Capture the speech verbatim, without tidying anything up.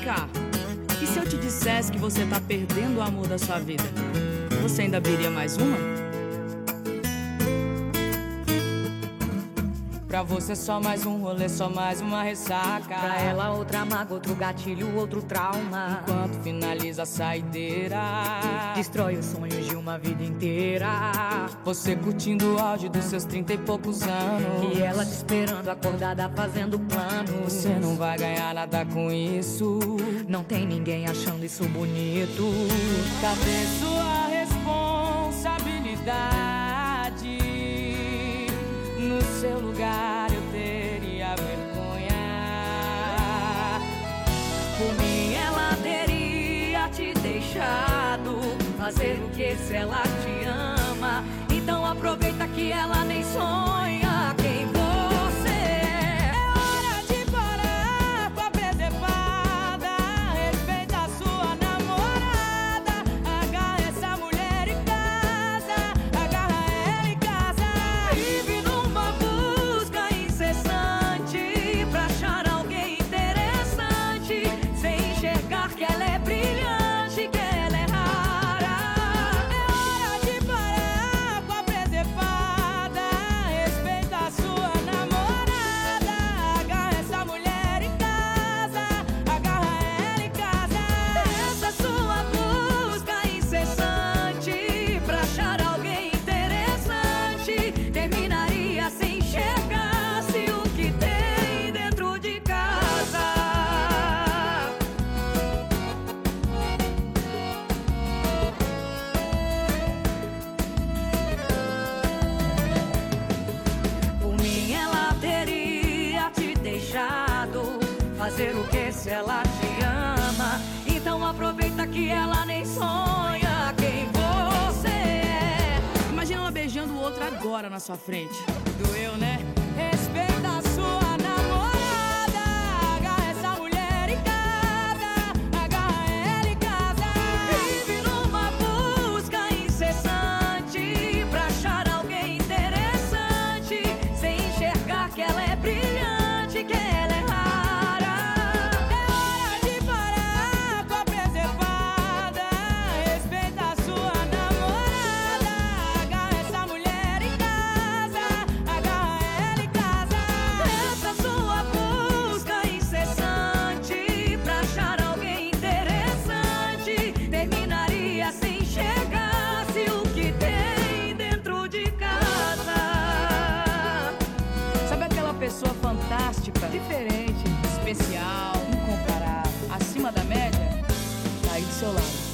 cá, e se eu te dissesse que você tá perdendo o amor da sua vida? Você ainda abriria mais uma? Pra você só mais um rolê, só mais uma ressaca. Pra ela outra mágoa, outro gatilho, outro trauma. Enquanto finaliza a saideira, destrói os sonhos de uma vida inteira. Você curtindo o auge dos seus trinta e poucos anos, e ela te esperando acordada fazendo planos. Você não vai ganhar nada com isso. Não tem ninguém achando isso bonito. Cadê sua responsabilidade? No seu lugar eu teria vergonha. Por mim ela teria te deixado fazer o que se ela te ama. Então aproveita que ela nem sonha quem você é. É hora de parar com a presepada. Respeita a sua namorada. Agarra essa mulher em casa. Agarra ela em casa. Vive numa busca incessante pra achar alguém interessante, sem enxergar que ela é brilhante, que ela é rara. É hora de parar com a presepada. Respeita a sua namorada. Agarra essa mulher em casa. Agarra ela em casa. Essa sua busca incessante pra achar alguém interessante terminaria se enxergasse o que tem dentro de casa. Por mim ela teria te deixado fazer o que se ela te ama. Então aproveita que ela nem sonha quem você é. Imagina ela beijando o outro agora na sua frente. Doeu, né? Respeita a sua namorada. Agarra essa mulher em casa. Agarra ela em casa. Vive numa busca incessante pra achar alguém interessante, sem enxergar que ela é brilhante, que ela é rara. É hora de parar com a presepada. Respeita a sua namorada. Agarra essa mulher em casa. Agarra ela em casa. Essa sua busca incessante pra achar alguém interessante terminaria se enxergasse o que tem dentro de casa. Sabe aquela pessoa fantástica, Diferente. especial, incomparável, acima da média? Tá aí do seu lado.